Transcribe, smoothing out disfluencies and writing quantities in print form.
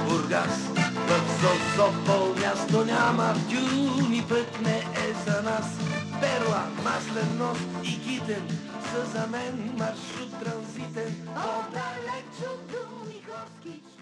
Бургас, в Созопол място няма, Дюни път не е за нас. Перла, маслен нос и Китен са за мен маршрут транзитен. Отдалеч от Думи горски